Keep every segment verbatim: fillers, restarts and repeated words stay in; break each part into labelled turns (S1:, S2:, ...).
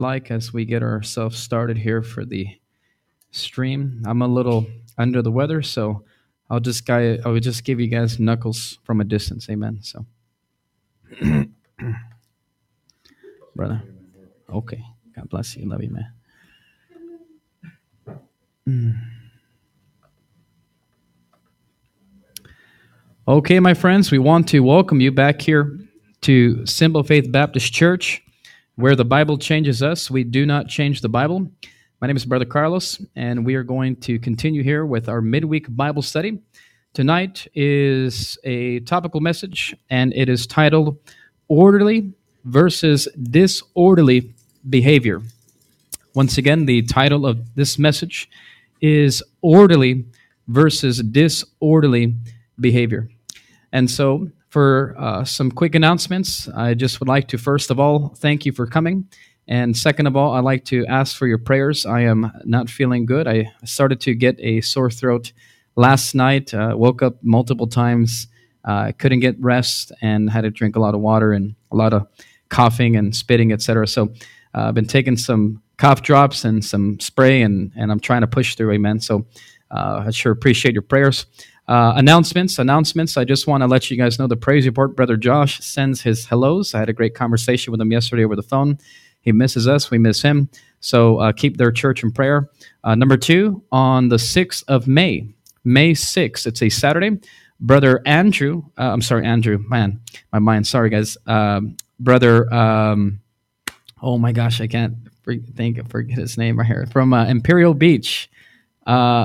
S1: like as we get ourselves started here for the stream. I'm a little under the weather, so I'll just guy I will just give you guys knuckles from a distance. Amen. So, brother. Okay. God bless you. Love you, man. Okay, my friends, we want to welcome you back here to Simple Faith Baptist Church, where the Bible changes us. We do not change the Bible. My name is Brother Carlos, and we are going to continue here with our midweek Bible study. Tonight is a topical message, and it is titled Orderly versus Disorderly Behavior. Once again, the title of this message is Orderly versus Disorderly Behavior. And so, for uh, some quick announcements, I just would like to, first of all, thank you for coming. And second of all, I'd like to ask for your prayers. I am not feeling good. I started to get a sore throat last night, uh, woke up multiple times, uh, couldn't get rest, and had to drink a lot of water and a lot of coughing and spitting, et cetera. So uh, I've been taking some cough drops and some spray, and, and I'm trying to push through, amen. So uh, I sure appreciate your prayers. Uh, announcements, announcements. I just want to let you guys know the praise report. Brother Josh sends his hellos. I had a great conversation with him yesterday over the phone. He misses us. We miss him. So uh, keep their church in prayer. Uh, number two, on the sixth of May, May sixth, it's a Saturday, Brother Andrew, uh, I'm sorry, Andrew, man, my mind, sorry guys. Um, brother, um, oh my gosh, I can't think, forget his name right here, from uh, Imperial Beach. Uh,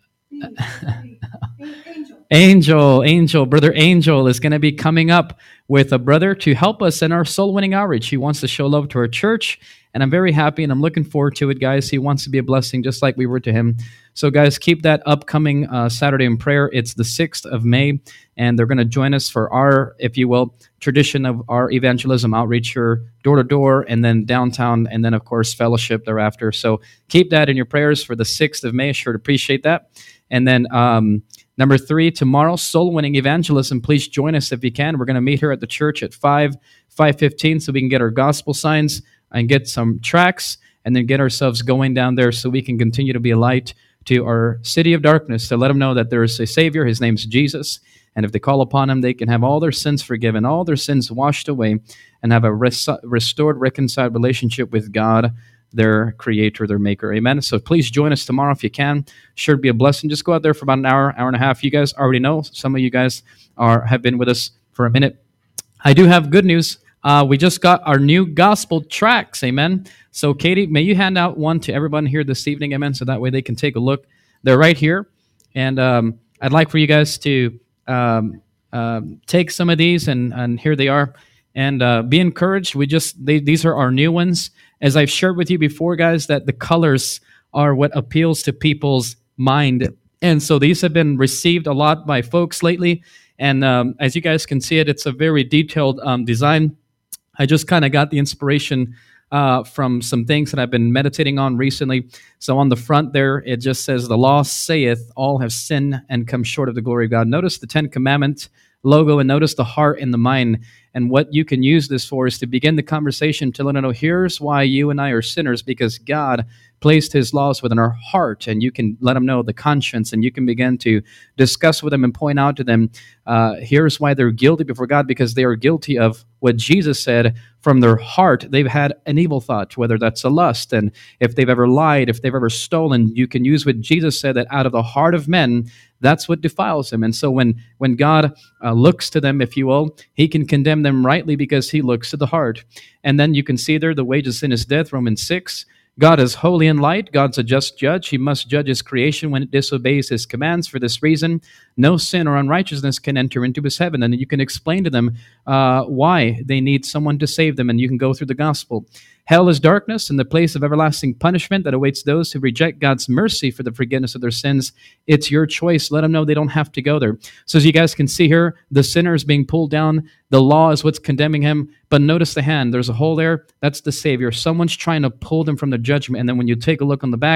S1: Angel, Angel, Brother Angel is going to be coming up with a brother to help us in our soul winning outreach. He wants to show love to our church, and I'm very happy and I'm looking forward to it, guys. He wants to be a blessing just like we were to him. So, guys, keep that upcoming uh, Saturday in prayer. It's the sixth of May, and they're going to join us for our, if you will, tradition of our evangelism outreach here, door to door, and then downtown, and then, of course, fellowship thereafter. So keep that in your prayers for the sixth of May. Sure to appreciate that. And then, um, number three, tomorrow, soul winning evangelism. Please join us if you can. We're going to meet here at the church at five, five fifteen, so we can get our gospel signs and get some tracts, and then get ourselves going down there so we can continue to be a light to our city of darkness, to let them know that there is a Savior. His name's Jesus. And if they call upon him, they can have all their sins forgiven, all their sins washed away, and have a res- restored, reconciled relationship with God, their creator, their maker. Amen. So please join us tomorrow if you can. Sure to be a blessing. Just go out there for about an hour, hour and a half. You guys already know. Some of you guys are have been with us for a minute. I do have good news. Uh, we just got our new gospel tracts. Amen. So Katie, may you hand out one to everyone here this evening. Amen. So that way they can take a look. They're right here. And um, I'd like for you guys to um, uh, take some of these, and, and here they are. And uh, be encouraged. We just they, these are our new ones. As I've shared with you before, guys, that the colors are what appeals to people's mind. And so these have been received a lot by folks lately. And um, as you guys can see it, it's a very detailed um, design. I just kind of got the inspiration uh, from some things that I've been meditating on recently. So on the front there, it just says, "The law saith, all have sinned and come short of the glory of God." Notice the Ten Commandments logo, and notice the heart and the mind. And what you can use this for is to begin the conversation to let them know, here's why you and I are sinners, because God placed his laws within our heart. And you can let them know the conscience, and you can begin to discuss with them and point out to them, uh, here's why they're guilty before God, because they are guilty of what Jesus said. From their heart, they've had an evil thought, whether that's a lust, and if they've ever lied, if they've ever stolen, you can use what Jesus said, that out of the heart of men, that's what defiles them. And so when, when God uh, looks to them, if you will, he can condemn them rightly because he looks to the heart. And then you can see there, the wages of sin is death, Romans six. God is holy and light. God's a just judge. He must judge his creation when it disobeys his commands. For this reason, no sin or unrighteousness can enter into his heaven. And you can explain to them uh, why they need someone to save them, and you can go through the gospel. Hell is darkness and the place of everlasting punishment that awaits those who reject God's mercy for the forgiveness of their sins. It's your choice. Let them know they don't have to go there. So as you guys can see here, the sinner is being pulled down. The law is what's condemning him. But notice the hand. There's a hole there. That's the Savior. Someone's trying to pull them from the judgment. And then when you take a look on the back,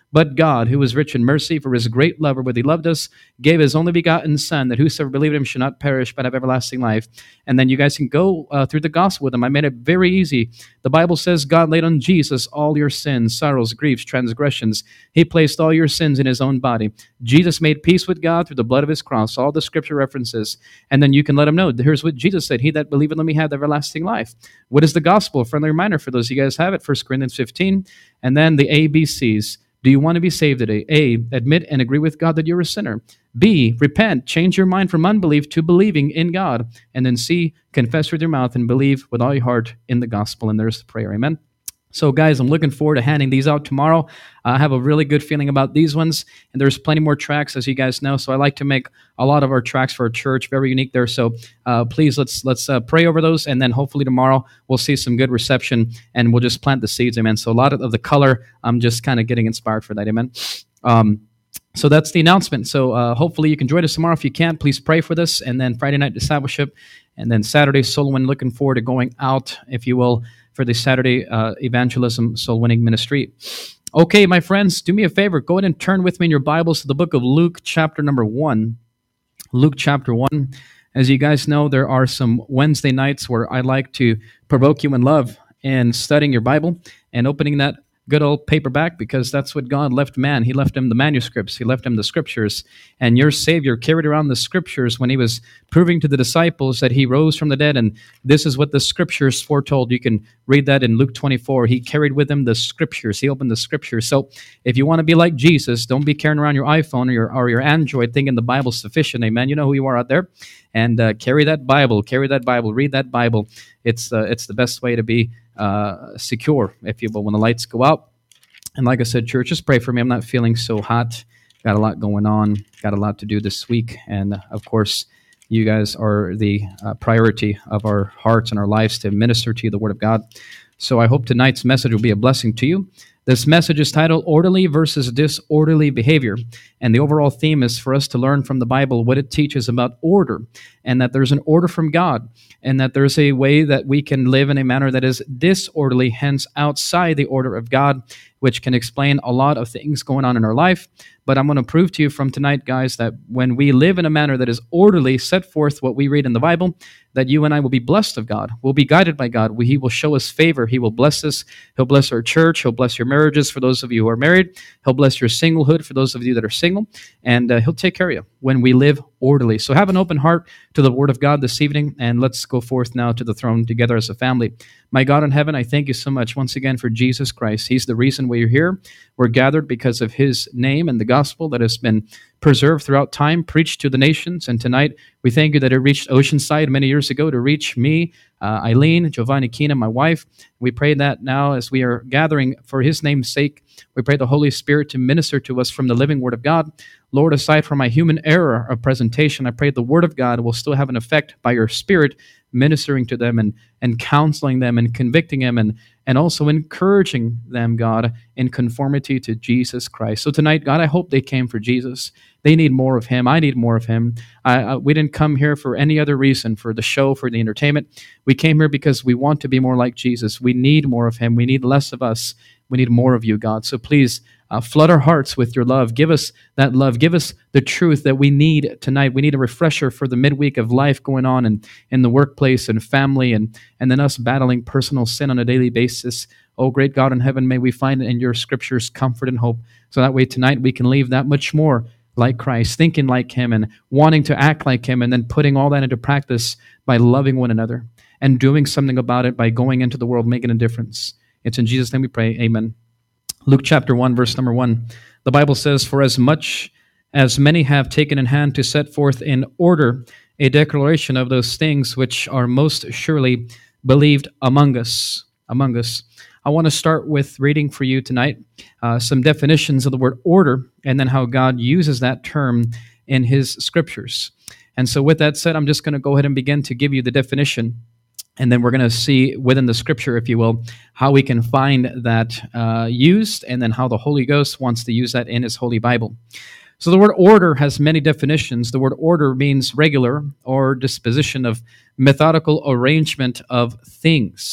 S1: But God, who is rich in mercy, for his great love wherewith he loved us, gave his only begotten Son, that whosoever believed in him should not perish, but have everlasting life. And then you guys can go uh, through the gospel with them. I made it very easy. The Bible says God laid on Jesus all your sins, sorrows, griefs, transgressions. He placed all your sins in his own body. Jesus made peace with God through the blood of his cross, all the scripture references. And then you can let them know, here's what Jesus said, he that believeth in me hath everlasting life. What is the gospel? A friendly reminder for those of you guys have it, First Corinthians fifteen. And then the A B Cs. Do you want to be saved today? A, admit and agree with God that you're a sinner. B, repent, change your mind from unbelief to believing in God. And then C, confess with your mouth and believe with all your heart in the gospel. And there's the prayer. Amen. So, guys, I'm looking forward to handing these out tomorrow. Uh, I have a really good feeling about these ones, and there's plenty more tracks, as you guys know. So I like to make a lot of our tracks for our church very unique there. So uh, please, let's let's uh, pray over those, and then hopefully tomorrow we'll see some good reception, and we'll just plant the seeds. Amen. So a lot of, of the color, I'm just kind of getting inspired for that. Amen. Um, So that's the announcement. So uh, hopefully you can join us tomorrow. If you can, please pray for this. And then Friday night discipleship. And then Saturday soul winning. Looking forward to going out, if you will, for the Saturday uh, evangelism soul winning ministry. Okay, my friends, do me a favor. Go ahead and turn with me in your Bibles to the book of Luke, chapter number one. Luke, chapter one. As you guys know, there are some Wednesday nights where I like to provoke you in love in studying your Bible and opening that good old paperback, because that's what God left man. He left him the manuscripts. He left him the scriptures. And your Savior carried around the scriptures when he was proving to the disciples that he rose from the dead. And this is what the scriptures foretold. You can read that in Luke twenty-four. He carried with him the scriptures. He opened the scriptures. So if you want to be like Jesus, don't be carrying around your iPhone or your, or your Android thinking the Bible's sufficient. Amen. You know who you are out there. And uh, carry that Bible. Carry that Bible. Read that Bible. It's, uh, it's the best way to be Uh, secure, if you will, when the lights go out. And like I said, church, just pray for me. I'm not feeling so hot. Got a lot going on. Got a lot to do this week. And uh, of course, you guys are the uh, priority of our hearts and our lives to minister to you the Word of God. So I hope tonight's message will be a blessing to you. This message is titled Orderly versus Disorderly Behavior. And the overall theme is for us to learn from the Bible what it teaches about order, and that there's an order from God, and that there's a way that we can live in a manner that is disorderly, hence outside the order of God, which can explain a lot of things going on in our life. But I'm going to prove to you from tonight, guys, that when we live in a manner that is orderly, set forth what we read in the Bible, that you and I will be blessed of God. We'll be guided by God. We, he will show us favor. He will bless us. He'll bless our church. He'll bless your marriages for those of you who are married. He'll bless your singlehood for those of you that are single. And uh, he'll take care of you when we live orderly. So have an open heart to the Word of God this evening, and let's go forth now to the throne together as a family. My God in heaven, I thank you so much once again for Jesus Christ. He's the reason we're here. We're gathered because of his name and the gospel that has been preserved throughout time, preached to the nations. And tonight, we thank you that it reached Oceanside many years ago to reach me, uh, Eileen, Giovanni Keena, my wife. We pray that now as we are gathering for his name's sake, we pray the Holy Spirit to minister to us from the living Word of God. Lord, aside from my human error of presentation, I pray the Word of God will still have an effect by your Spirit, ministering to them and, and counseling them and convicting them and, and also encouraging them, God, in conformity to Jesus Christ. So tonight, God, I hope they came for Jesus. They need more of him. I need more of him. I, I, we didn't come here for any other reason, for the show, for the entertainment. We came here because we want to be more like Jesus. We need more of him. We need less of us. We need more of you, God. So please uh, flood our hearts with your love. Give us that love. Give us the truth that we need tonight. We need a refresher for the midweek of life going on in, in the workplace and family, and, and then us battling personal sin on a daily basis. Oh, great God in heaven, may we find in your scriptures comfort and hope. So that way tonight we can leave that much more like Christ, thinking like him and wanting to act like him, and then putting all that into practice by loving one another and doing something about it by going into the world, making a difference. It's in Jesus' name we pray. Amen. Luke chapter one, verse number one. The Bible says, "For as much as many have taken in hand to set forth in order a declaration of those things which are most surely believed among us." Among us. I want to start with reading for you tonight uh, some definitions of the word order, and then how God uses that term in his scriptures. And so with that said, I'm just going to go ahead and begin to give you the definition. And then we're going to see within the scripture, if you will, how we can find that uh, used, and then how the Holy Ghost wants to use that in his Holy Bible. So the word order has many definitions. The word order means regular or disposition of methodical arrangement of things.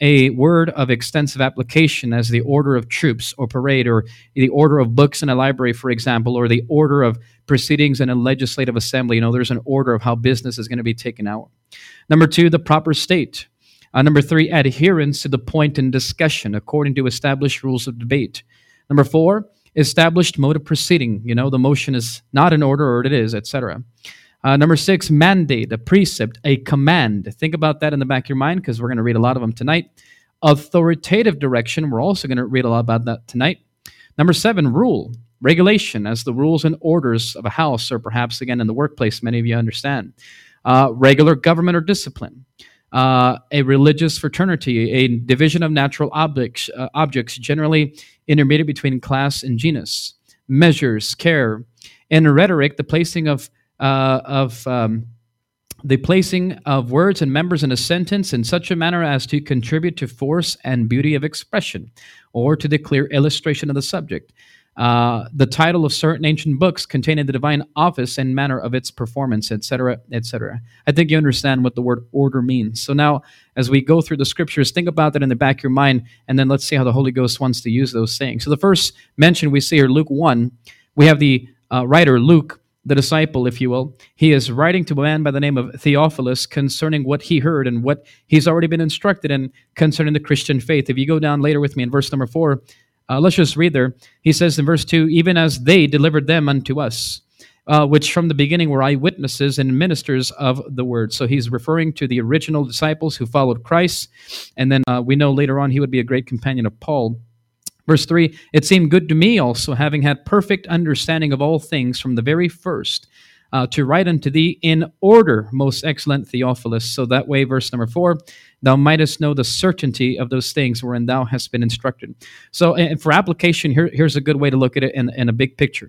S1: a word of extensive application as the order of troops or parade, or the order of books in a library, for example, or the order of proceedings in a legislative assembly. You know, there's an order of how business is going to be taken out. Number two, the proper state. Uh, number three, adherence to the point in discussion according to established rules of debate. Number four, established mode of proceeding. You know, the motion is not in order or it is, et cetera. Uh, number six, mandate, a precept, a command. Think about that in the back of your mind because we're going to read a lot of them tonight. Authoritative direction. We're also going to read a lot about that tonight. Number seven, rule, regulation, as the rules and orders of a house, or perhaps again in the workplace, many of you understand. Uh, regular government or discipline. Uh, a religious fraternity, a division of natural objects, uh, objects generally intermediate between class and genus. Measures, care. In rhetoric, the placing of uh, of um, the placing of words and members in a sentence in such a manner as to contribute to force and beauty of expression, or to the clear illustration of the subject. Uh, the title of certain ancient books containing the divine office and manner of its performance, et cetera, et cetera. I think you understand what the word order means. So now, as we go through the scriptures, think about that in the back of your mind, and then let's see how the Holy Ghost wants to use those things. So the first mention we see here, Luke one, we have the uh, writer, Luke, the disciple, if you will. He is writing to a man by the name of Theophilus concerning what he heard and what he's already been instructed in concerning the Christian faith. If you go down later with me in verse number four, Uh, let's just read there. He says in verse two, even as they delivered them unto us, uh, which from the beginning were eyewitnesses and ministers of the word. So he's referring to the original disciples who followed Christ. And then uh, we know later on he would be a great companion of Paul. Verse three, it seemed good to me also, having had perfect understanding of all things from the very first, uh, to write unto thee in order, most excellent Theophilus. So that way, verse number four, thou mightest know the certainty of those things wherein thou hast been instructed. So and for application, here, here's a good way to look at it in, in a big picture.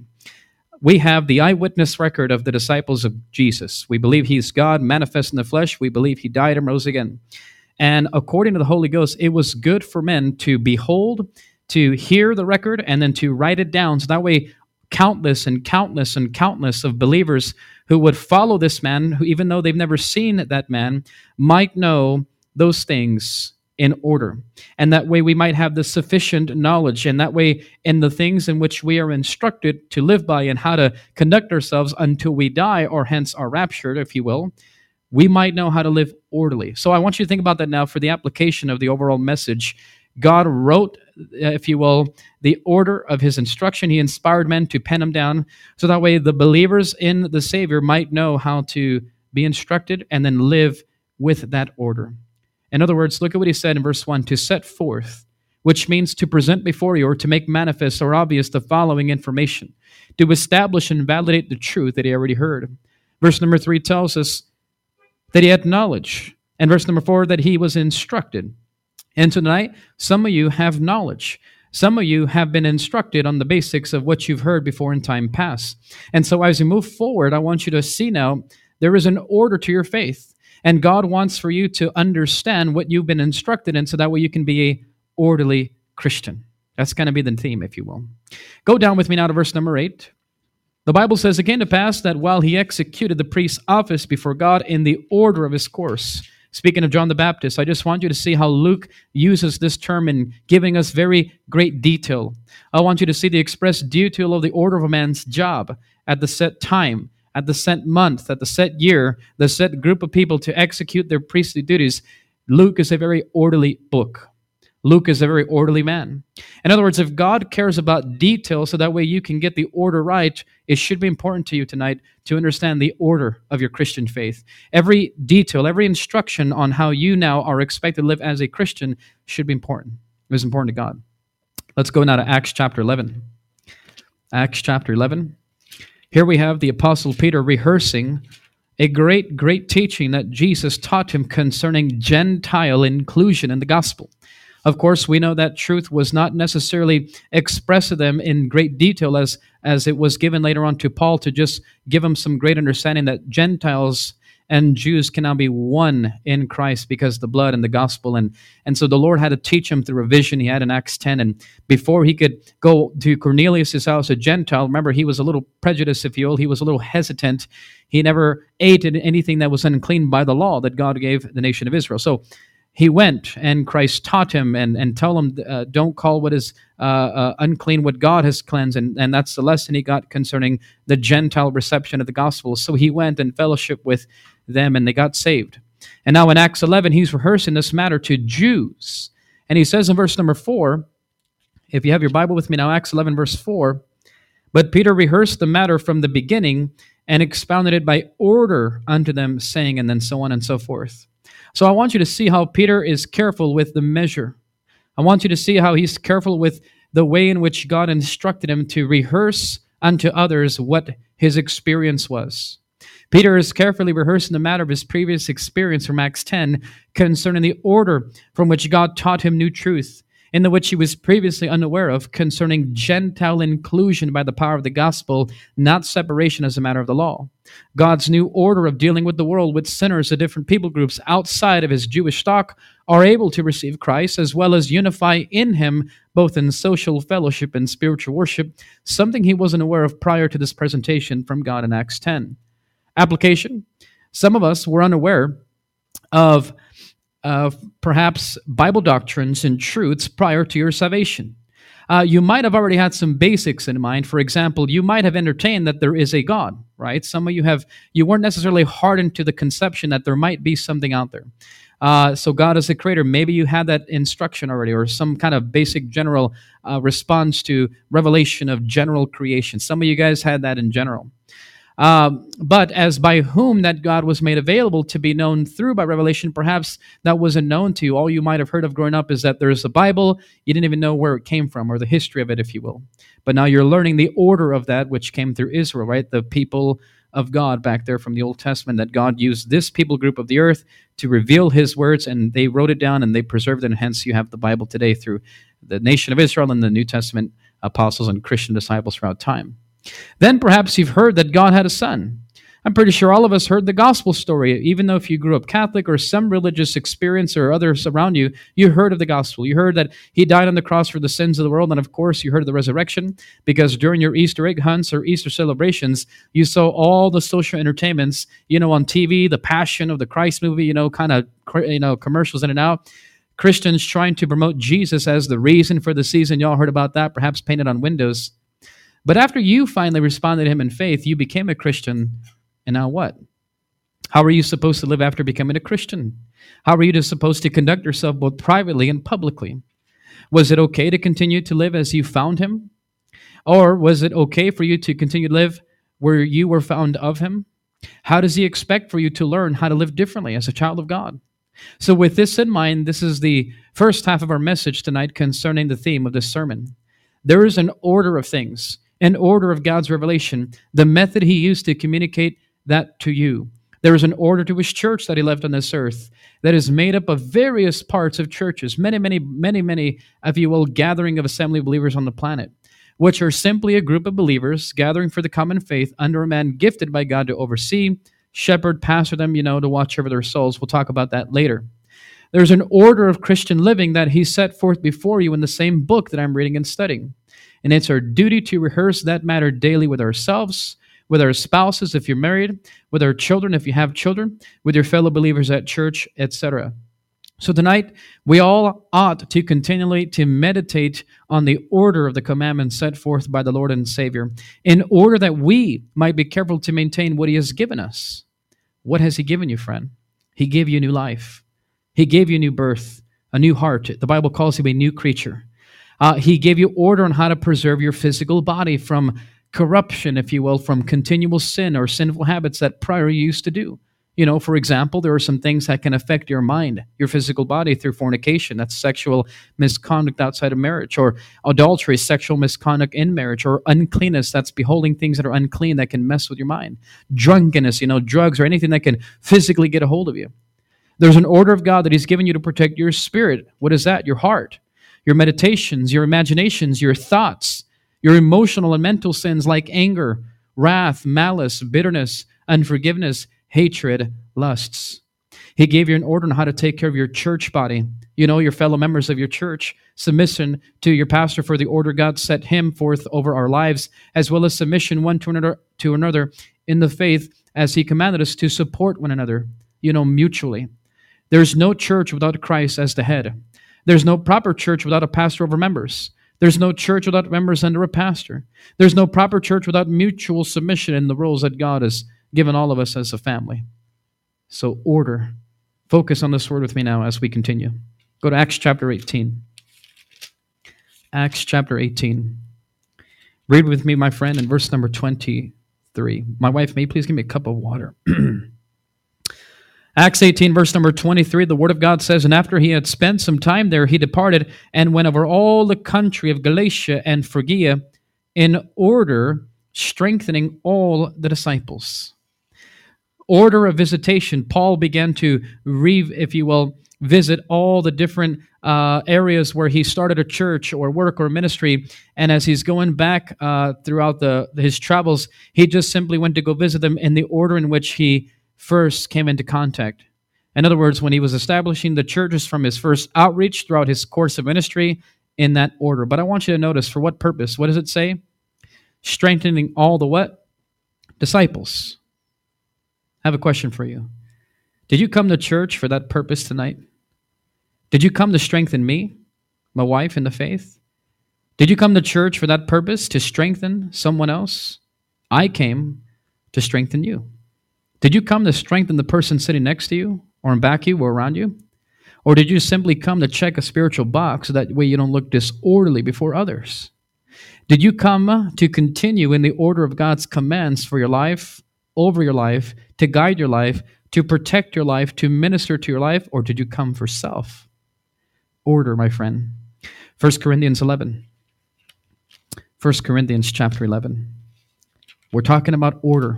S1: We have the eyewitness record of the disciples of Jesus. We believe he's God manifest in the flesh. We believe he died and rose again. And according to the Holy Ghost, it was good for men to behold, to hear the record, and then to write it down. So that way, countless and countless and countless of believers who would follow this man, who even though they've never seen that man, might know those things in order. And that way we might have the sufficient knowledge. And that way, in the things in which we are instructed to live by and how to conduct ourselves until we die, or hence are raptured, if you will, we might know how to live orderly. So I want you to think about that now for the application of the overall message. God wrote, if you will, the order of his instruction. He inspired men to pen them down. So that way the believers in the Savior might know how to be instructed and then live with that order. In other words, look at what he said in verse one, to set forth, which means to present before you or to make manifest or obvious the following information, to establish and validate the truth that he already heard. Verse number three tells us that he had knowledge. And verse number four, that he was instructed. And tonight, some of you have knowledge. Some of you have been instructed on the basics of what you've heard before in time past. And so as you move forward, I want you to see now there is an order to your faith. And God wants for you to understand what you've been instructed in so that way you can be a orderly Christian. That's going to be the theme, if you will. Go down with me now to verse number eight. The Bible says, it came to pass that while he executed the priest's office before God in the order of his course. Speaking of John the Baptist, I just want you to see how Luke uses this term in giving us very great detail. I want you to see the express detail of the order of a man's job at the set time, at the set month, at the set year, the set group of people to execute their priestly duties. Luke is a very orderly book. Luke is a very orderly man. In other words, if God cares about detail so that way you can get the order right, it should be important to you tonight to understand the order of your Christian faith. Every detail, every instruction on how you now are expected to live as a Christian should be important. It was important to God. Let's go now to Acts chapter eleven. Acts chapter eleven. Here we have the Apostle Peter rehearsing a great, great teaching that Jesus taught him concerning Gentile inclusion in the gospel. Of course, we know that truth was not necessarily expressed to them in great detail as, as it was given later on to Paul to just give them some great understanding that Gentiles and Jews can now be one in Christ because of the blood and the gospel. And, and so the Lord had to teach him through a vision he had in Acts ten. And before he could go to Cornelius' house, a Gentile, remember, he was a little prejudiced, if you will. He was a little hesitant. He never ate anything that was unclean by the law that God gave the nation of Israel. So he went and Christ taught him and, and tell him, uh, don't call what is uh, uh, unclean what God has cleansed. And, and that's the lesson he got concerning the Gentile reception of the gospel. So he went and fellowship with them and they got saved. And now in Acts eleven, he's rehearsing this matter to Jews. And he says in verse number four, if you have your Bible with me now, Acts eleven, verse four, but Peter rehearsed the matter from the beginning and expounded it by order unto them, saying, and then so on and so forth. So I want you to see how Peter is careful with the measure. I want you to see how he's careful with the way in which God instructed him to rehearse unto others what his experience was. Peter is carefully rehearsing the matter of his previous experience from Acts ten concerning the order from which God taught him new truth, in the which he was previously unaware of, concerning Gentile inclusion by the power of the gospel, not separation as a matter of the law. God's new order of dealing with the world, with sinners of different people groups outside of his Jewish stock, are able to receive Christ, as well as unify in him, both in social fellowship and spiritual worship, something he wasn't aware of prior to this presentation from God in Acts ten. Application: some of us were unaware of uh, perhaps Bible doctrines and truths prior to your salvation. Uh, you might have already had some basics in mind. For example, you might have entertained that there is a God, right? Some of you have, you weren't necessarily hardened to the conception that there might be something out there. Uh, so God is the creator. Maybe you had that instruction already, or some kind of basic general uh, response to revelation of general creation. Some of you guys had that in general. Um, but as by whom that God was made available to be known through by revelation, perhaps that wasn't known to you. All you might have heard of growing up is that there's a Bible. You didn't even know where it came from or the history of it, if you will. But now you're learning the order of that which came through Israel, right? The people of God back there from the Old Testament, that God used this people group of the earth to reveal his words, and they wrote it down and they preserved it, and hence you have the Bible today through the nation of Israel and the New Testament apostles and Christian disciples throughout time. Then perhaps you've heard that God had a son. I'm pretty sure all of us heard the gospel story. Even though if you grew up Catholic or some religious experience or others around you, you heard of the gospel. You heard that he died on the cross for the sins of the world. And of course, you heard of the resurrection, because during your Easter egg hunts or Easter celebrations, you saw all the social entertainments, you know, on T V, the Passion of the Christ movie, you know, kind of, you know, commercials in and out. Christians trying to promote Jesus as the reason for the season. Y'all heard about that, perhaps painted on windows. But after you finally responded to him in faith, you became a Christian, and now what? How are you supposed to live after becoming a Christian? How are you to, supposed to conduct yourself both privately and publicly? Was it okay to continue to live as you found him? Or was it okay for you to continue to live where you were found of him? How does he expect for you to learn how to live differently as a child of God? So with this in mind, this is the first half of our message tonight concerning the theme of this sermon. There is an order of things. An order of God's revelation, the method he used to communicate that to you. There is an order to his church that he left on this earth that is made up of various parts of churches, many, many, many, many, if you will, gathering of assembly of believers on the planet, which are simply a group of believers gathering for the common faith under a man gifted by God to oversee, shepherd, pastor them, you know, to watch over their souls. We'll talk about that later. There's an order of Christian living that he set forth before you in the same book that I'm reading and studying. And it's our duty to rehearse that matter daily with ourselves, with our spouses if you're married, with our children if you have children, with your fellow believers at church, et cetera. So tonight, we all ought to continually to meditate on the order of the commandments set forth by the Lord and Savior, in order that we might be careful to maintain what he has given us. What has he given you, friend? He gave you new life. He gave you new birth, a new heart. The Bible calls you a new creature. Uh, he gave you order on how to preserve your physical body from corruption, if you will, from continual sin or sinful habits that prior you used to do. You know, for example, there are some things that can affect your mind, your physical body through fornication. That's sexual misconduct outside of marriage, or adultery, sexual misconduct in marriage, or uncleanness. That's beholding things that are unclean that can mess with your mind. Drunkenness, you know, drugs or anything that can physically get a hold of you. There's an order of God that he's given you to protect your spirit. What is that? Your heart. Your meditations, your imaginations, your thoughts, your emotional and mental sins like anger, wrath, malice, bitterness, unforgiveness, hatred, lusts. He gave you an order on how to take care of your church body, you know, your fellow members of your church, submission to your pastor for the order God set him forth over our lives, as well as submission one to another, to another in the faith as he commanded us to support one another, you know, mutually. There's no church without Christ as the head. There's no proper church without a pastor over members. There's no church without members under a pastor. There's no proper church without mutual submission in the roles that God has given all of us as a family. So order. Focus on this word with me now as we continue. Go to Acts chapter eighteen. Acts chapter eighteen. Read with me, my friend, in verse number twenty-three. My wife, may you please give me a cup of water? Acts eighteen, verse number twenty-three, the Word of God says, "And after he had spent some time there, he departed and went over all the country of Galatia and Phrygia in order, strengthening all the disciples." Order of visitation. Paul began to, re, if you will, visit all the different uh, areas where he started a church or work or ministry. And as he's going back uh, throughout the his travels, he just simply went to go visit them in the order in which he first came into contact. In other words, when he was establishing the churches from his first outreach throughout his course of ministry, in that order. But I want you to notice, for what purpose? What does it say? Strengthening all the what? Disciples. I have a question for you. Did you come to church for that purpose tonight? Did you come to strengthen me, my wife, in the faith? Did you come to church for that purpose, to strengthen someone else? I came to strengthen you. Did you come to strengthen the person sitting next to you, or in back of you, or around you? Or did you simply come to check a spiritual box so that way you don't look disorderly before others? Did you come to continue in the order of God's commands for your life, over your life, to guide your life, to protect your life, to minister to your life, or did you come for self? Order, my friend. First Corinthians eleven. First Corinthians chapter eleven. We're talking about order.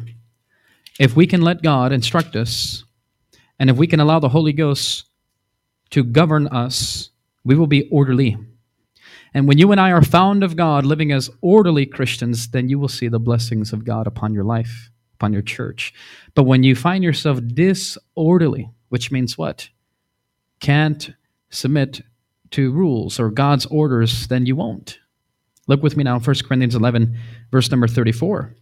S1: If we can let God instruct us, and if we can allow the Holy Ghost to govern us, we will be orderly. And when you and I are found of God, living as orderly Christians, then you will see the blessings of God upon your life, upon your church. But when you find yourself disorderly, which means what? Can't submit to rules or God's orders, then you won't. Look with me now, First Corinthians eleven, verse number thirty-four.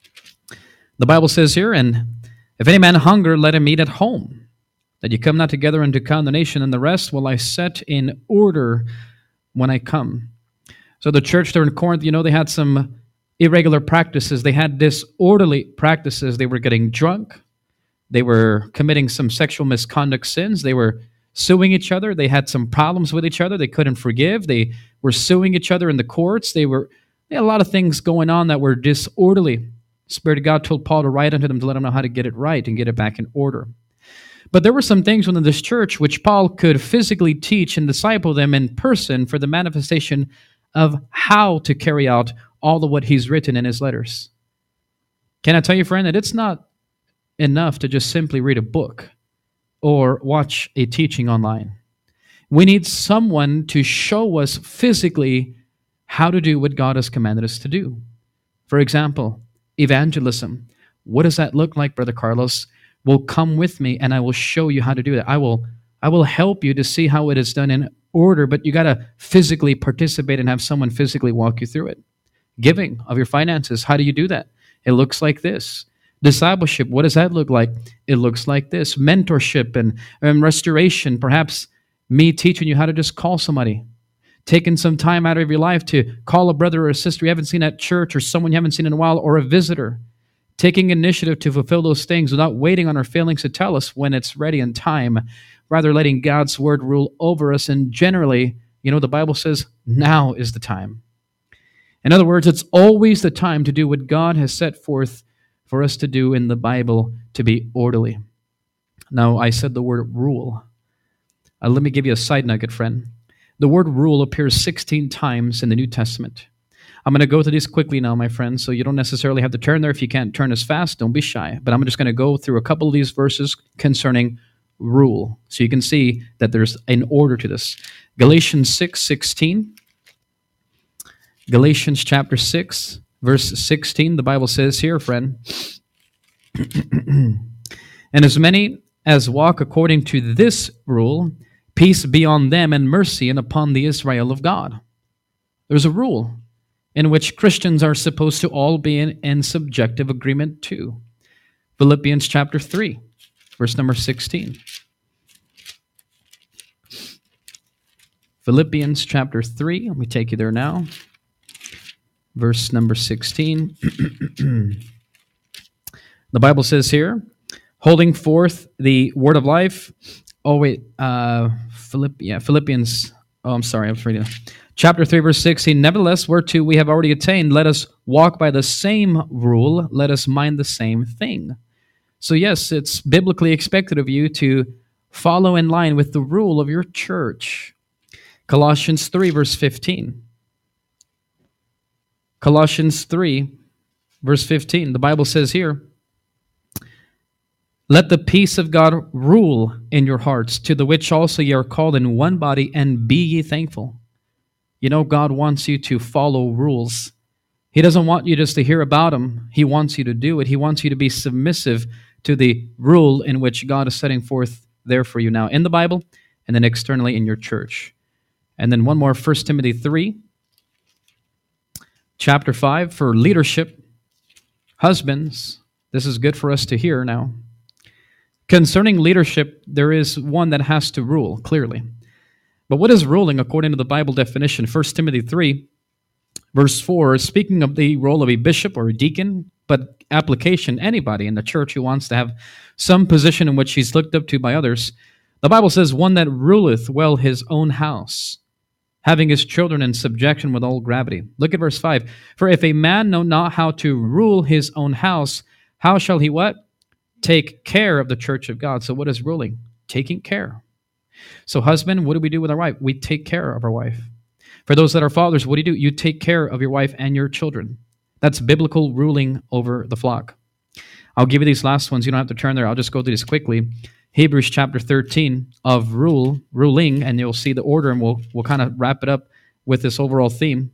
S1: The Bible says here, "And if any man hunger, let him eat at home, that ye come not together unto condemnation, and the rest will I set in order when I come." So the church there in Corinth, you know, they had some irregular practices. They had disorderly practices. They were getting drunk. They were committing some sexual misconduct sins. They were suing each other. They had some problems with each other. They couldn't forgive. They were suing each other in the courts. They were they had a lot of things going on that were disorderly. Spirit of God told Paul to write unto them to let them know how to get it right and get it back in order. But there were some things within this church which Paul could physically teach and disciple them in person for the manifestation of how to carry out all of what he's written in his letters. Can I tell you, friend, that it's not enough to just simply read a book or watch a teaching online. We need someone to show us physically how to do what God has commanded us to do. For example, evangelism. What does that look like, Brother Carlos? Well, come with me and I will show you how to do that. I will I will help you to see how it is done in order, but you got to physically participate and have someone physically walk you through it. Giving of your finances, how do you do that? It looks like this. Discipleship, what does that look like? It looks like this. Mentorship and, and restoration, perhaps me teaching you how to just call somebody. Taking some time out of your life to call a brother or a sister you haven't seen at church, or someone you haven't seen in a while, or a visitor. Taking initiative to fulfill those things without waiting on our failings to tell us when it's ready in time, rather letting God's word rule over us. And generally, you know, the Bible says now is the time. In other words, it's always the time to do what God has set forth for us to do in the Bible, to be orderly. Now, I said the word rule. Uh, let me give you a side nugget, friend. The word rule appears sixteen times in the New Testament. I'm going to go through these quickly now, my friends, so you don't necessarily have to turn there. If you can't turn as fast, don't be shy. But I'm just going to go through a couple of these verses concerning rule, so you can see that there's an order to this. Galatians six sixteen. Galatians chapter six, verse sixteen, the Bible says here, friend, "And as many as walk according to this rule, peace be on them and mercy and upon the Israel of God." There's a rule in which Christians are supposed to all be in, in subjective agreement to. Philippians chapter three, verse number sixteen. Philippians chapter three. Let me take you there now. Verse number sixteen. The Bible says here, holding forth the word of life. Oh, wait. Uh, Philipp, yeah, Philippians. Oh, I'm sorry. I was reading. Chapter three, verse sixteen. Nevertheless, whereto we have already attained, let us walk by the same rule. Let us mind the same thing. So yes, it's biblically expected of you to follow in line with the rule of your church. Colossians three, verse fifteen. Colossians three, verse fifteen. The Bible says here, let the peace of God rule in your hearts, to the which also ye are called in one body, and be ye thankful. You know, God wants you to follow rules. He doesn't want you just to hear about them. He wants you to do it. He wants you to be submissive to the rule in which God is setting forth there for you now in the Bible, and then externally in your church. And then one more, First Timothy three, chapter five, for leadership. Husbands, this is good for us to hear now. Concerning leadership, there is one that has to rule, clearly. But what is ruling according to the Bible definition? First Timothy three, verse four, speaking of the role of a bishop or a deacon, but application, anybody in the church who wants to have some position in which he's looked up to by others. The Bible says, one that ruleth well his own house, having his children in subjection with all gravity. Look at verse five. For if a man know not how to rule his own house, how shall he what? Take care of the church of God. So what is ruling? Taking care. So husband, what do we do with our wife? We take care of our wife. For those that are fathers, what do you do? You take care of your wife and your children. That's biblical ruling over the flock. I'll give you these last ones. You don't have to turn there. I'll just go through this quickly. Hebrews chapter thirteen of rule, ruling, and you'll see the order, and we'll, we'll kind of wrap it up with this overall theme.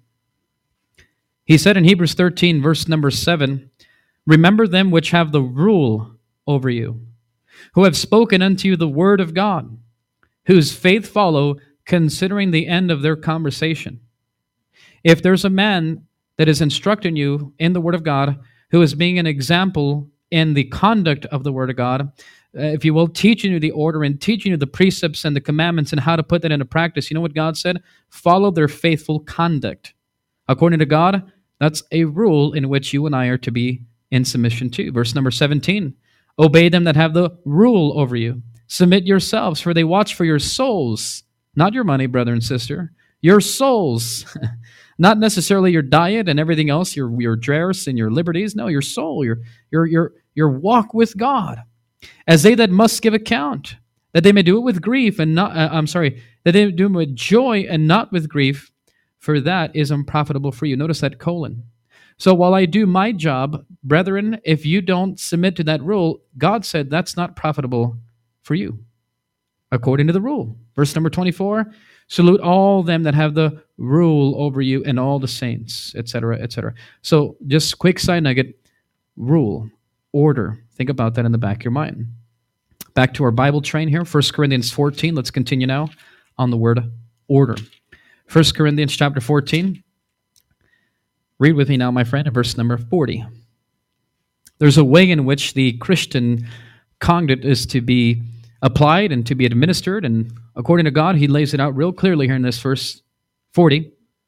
S1: He said in Hebrews thirteen, verse number seven, remember them which have the rule over you, who have spoken unto you the word of God, whose faith follow, considering the end of their conversation. If there's a man that is instructing you in the word of God, who is being an example in the conduct of the word of God, uh, if you will, teaching you the order and teaching you the precepts and the commandments and how to put that into practice, you know what God said? Follow their faithful conduct. According to God, that's a rule in which you and I are to be in submission to. Verse number seventeen, obey them that have the rule over you. Submit yourselves, for they watch for your souls, not your money, brother and sister, your souls, not necessarily your diet and everything else, your your dress and your liberties. No, your soul, your your your your walk with God, as they that must give account, that they may do it with grief and not. Uh, I'm sorry, that they do it with joy and not with grief, for that is unprofitable for you. Notice that colon. So while I do my job, brethren, if you don't submit to that rule, God said that's not profitable for you, according to the rule. Verse number twenty-four, salute all them that have the rule over you and all the saints, et cetera, et cetera. So just quick side nugget, rule, order. Think about that in the back of your mind. Back to our Bible train here, First Corinthians fourteen. Let's continue now on the word order. First Corinthians chapter fourteen. Read with me now, my friend, at verse number forty. There's a way in which the Christian conduct is to be applied and to be administered, and according to God, he lays it out real clearly here in this verse forty.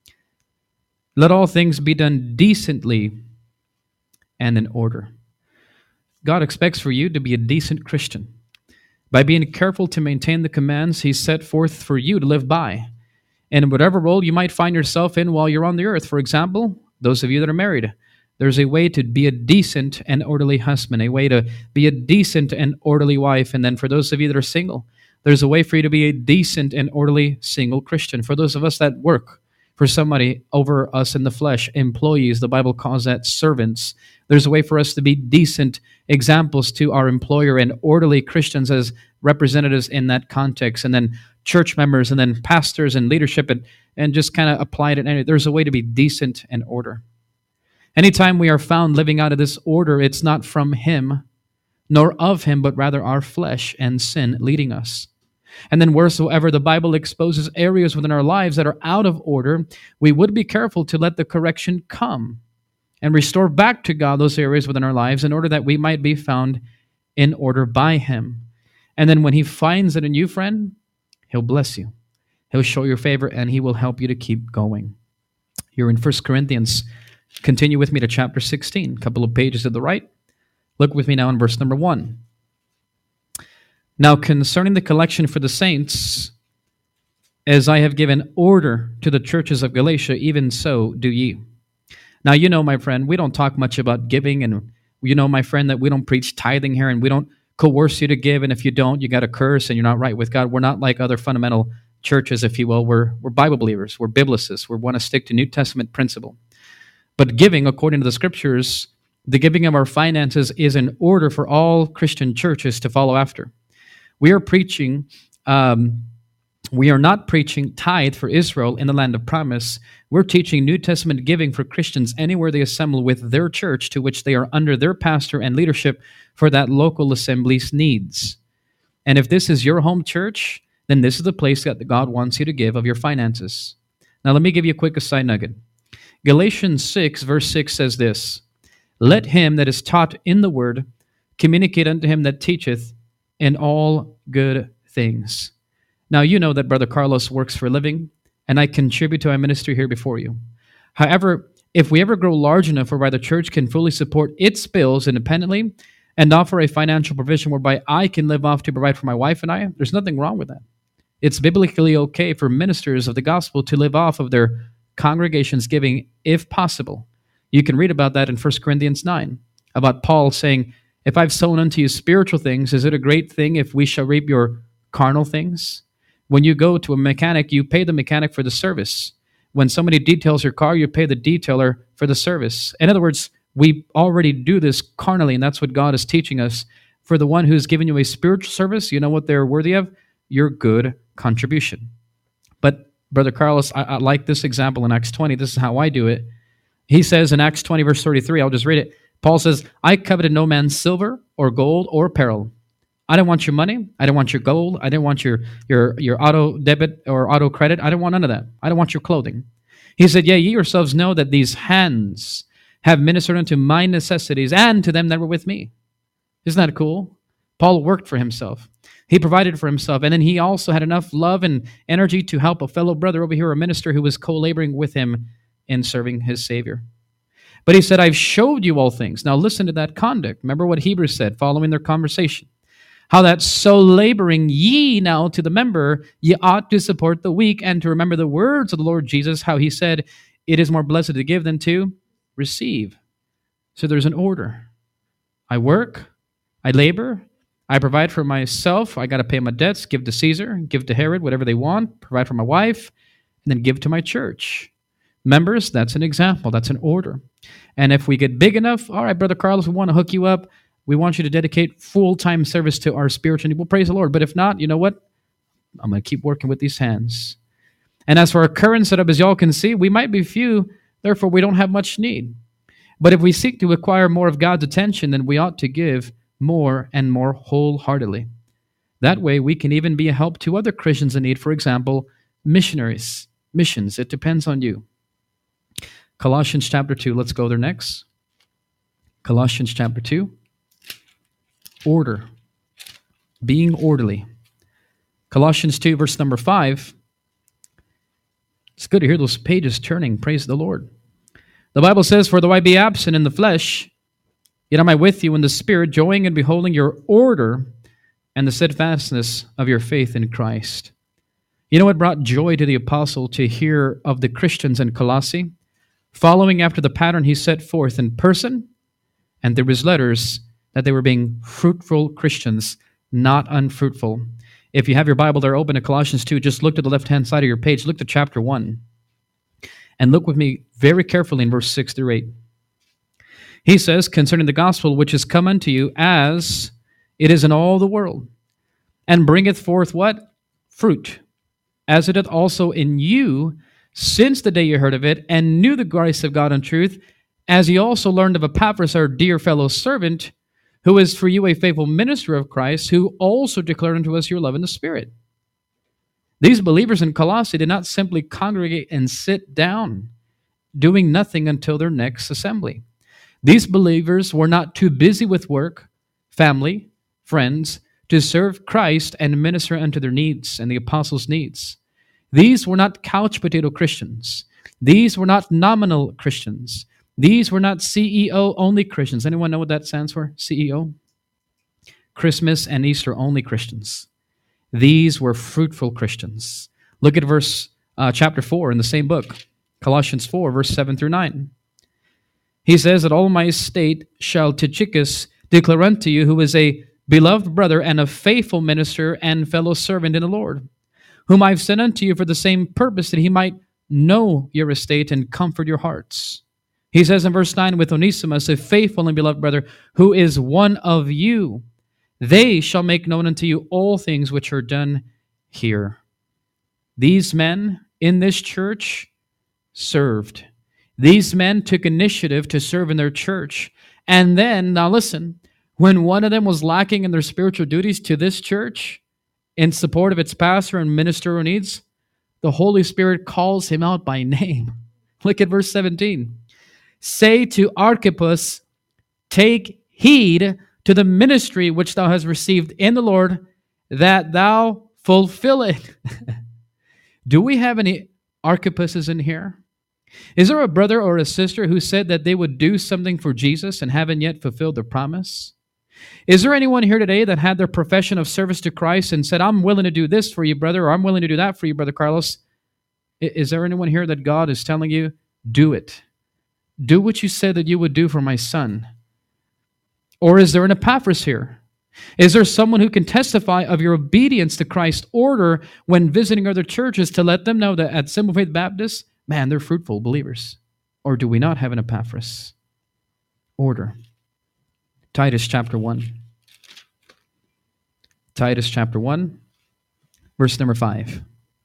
S1: Let all things be done decently and in order. God expects for you to be a decent Christian by being careful to maintain the commands he set forth for you to live by, and in whatever role you might find yourself in while you're on the earth. For example, those of you that are married, there's a way to be a decent and orderly husband, a way to be a decent and orderly wife. And then for those of you that are single, there's a way for you to be a decent and orderly single Christian. For those of us that work for somebody over us in the flesh, employees, the Bible calls that servants. There's a way for us to be decent examples to our employer and orderly Christians as representatives in that context. And then church members and then pastors and leadership, and, and just kind of apply it. And there's a way to be decent and order. Anytime we are found living out of this order, it's not from him, nor of him, but rather our flesh and sin leading us. And then wheresoever the Bible exposes areas within our lives that are out of order, we would be careful to let the correction come and restore back to God those areas within our lives in order that we might be found in order by him. And then when he finds it in you, friend, he'll bless you. He'll show your favor and he will help you to keep going. You're in First Corinthians. Continue with me to chapter sixteen, a couple of pages to the right. Look with me now in verse number one. Now concerning the collection for the saints, as I have given order to the churches of Galatia, even so do ye. Now, you know, my friend, we don't talk much about giving, and you know, my friend, that we don't preach tithing here, and we don't coerce you to give, and if you don't, you got a curse, and you're not right with God. We're not like other fundamental churches, if you will. We're, we're Bible believers. We're Biblicists. We want to stick to New Testament principle. But giving, according to the Scriptures, the giving of our finances is in order for all Christian churches to follow after. We are preaching... Um, We are not preaching tithe for Israel in the land of promise. We're teaching New Testament giving for Christians anywhere they assemble with their church to which they are under their pastor and leadership for that local assembly's needs. And if this is your home church, then this is the place that God wants you to give of your finances. Now let me give you a quick aside nugget. Galatians six verse six says this, "Let him that is taught in the word communicate unto him that teacheth in all good things." Now, you know that Brother Carlos works for a living, and I contribute to our ministry here before you. However, if we ever grow large enough whereby the church can fully support its bills independently and offer a financial provision whereby I can live off to provide for my wife and I, there's nothing wrong with that. It's biblically okay for ministers of the gospel to live off of their congregation's giving if possible. You can read about that in First Corinthians nine, about Paul saying, "If I've sown unto you spiritual things, is it a great thing if we shall reap your carnal things?" When you go to a mechanic, you pay the mechanic for the service. When somebody details your car, you pay the detailer for the service. In other words, we already do this carnally, and that's what God is teaching us. For the one who's given you a spiritual service, you know what they're worthy of? Your good contribution. But, Brother Carlos, I, I like this example in Acts twenty. This is how I do it. He says in Acts twenty, verse thirty-three, I'll just read it. Paul says, "I coveted no man's silver or gold or apparel." I didn't want your money. I didn't want your gold. I didn't want your, your, your auto debit or auto credit. I didn't want none of that. I didn't want your clothing. He said, "Yea, ye yourselves know that these hands have ministered unto my necessities and to them that were with me." Isn't that cool? Paul worked for himself. He provided for himself. And then he also had enough love and energy to help a fellow brother over here, a minister who was co-laboring with him in serving his Savior. But he said, "I've showed you all things." Now listen to that conduct. Remember what Hebrews said following their conversation. "How that so laboring ye now to the member, ye ought to support the weak, and to remember the words of the Lord Jesus, how he said, it is more blessed to give than to receive." So there's an order. I work, I labor, I provide for myself, I got to pay my debts, give to Caesar, give to Herod, whatever they want, provide for my wife, and then give to my church. Members, that's an example, that's an order. And if we get big enough, all right, Brother Carlos, we want to hook you up. We want you to dedicate full-time service to our spiritual need. We'll praise the Lord. But if not, you know what? I'm going to keep working with these hands. And as for our current setup, as y'all can see, we might be few, therefore we don't have much need. But if we seek to acquire more of God's attention, then we ought to give more and more wholeheartedly. That way, we can even be a help to other Christians in need. For example, missionaries, missions. It depends on you. Colossians chapter two. Let's go there next. Colossians chapter two. Order, being orderly. Colossians two, verse number five. It's good to hear those pages turning. Praise the Lord. The Bible says, "For though I be absent in the flesh, yet am I with you in the spirit, joying and beholding your order and the steadfastness of your faith in Christ." You know what brought joy to the apostle to hear of the Christians in Colossae? Following after the pattern he set forth in person and through his letters, that they were being fruitful Christians, not unfruitful. If you have your Bible there open to Colossians two, just look to the left-hand side of your page. Look to chapter one. And look with me very carefully in verse six through eight. He says, "Concerning the gospel which is come unto you, as it is in all the world, and bringeth forth" what? "Fruit, as it hath also in you, since the day you heard of it, and knew the grace of God in truth, as ye also learned of Epaphras, our dear fellow servant, who is for you a faithful minister of Christ, who also declared unto us your love in the Spirit." These believers in Colossae did not simply congregate and sit down, doing nothing until their next assembly. These believers were not too busy with work, family, friends, to serve Christ and minister unto their needs and the apostles' needs. These were not couch potato Christians. These were not nominal Christians. These were not C E O only Christians. Anyone know what that stands for? C E O? Christmas and Easter only Christians. These were fruitful Christians. Look at verse uh, chapter four in the same book, Colossians four, verse seven through nine. He says that all my estate shall Tychicus declare unto you, who is a beloved brother and a faithful minister and fellow servant in the Lord, whom I've sent unto you for the same purpose, that he might know your estate and comfort your hearts. He says in verse nine, with Onesimus, a faithful and beloved brother, who is one of you, they shall make known unto you all things which are done here. These men in this church served. These men took initiative to serve in their church. And then, now listen, when one of them was lacking in their spiritual duties to this church, in support of its pastor and ministerial needs, the Holy Spirit calls him out by name. Look at verse seventeen. Say to Archippus, take heed to the ministry which thou hast received in the Lord, that thou fulfill it. Do we have any Archippuses in here? Is there a brother or a sister who said that they would do something for Jesus and haven't yet fulfilled their promise? Is there anyone here today that had their profession of service to Christ and said, I'm willing to do this for you, brother, or I'm willing to do that for you, Brother Carlos? Is there anyone here that God is telling you, do it? Do what you said that you would do for my son. Or is there an Epaphras here? Is there someone who can testify of your obedience to Christ's order when visiting other churches to let them know that at Symbol Faith Baptist, man, they're fruitful believers? Or do we not have an Epaphras? Order. Titus chapter one. Titus chapter one, verse number five.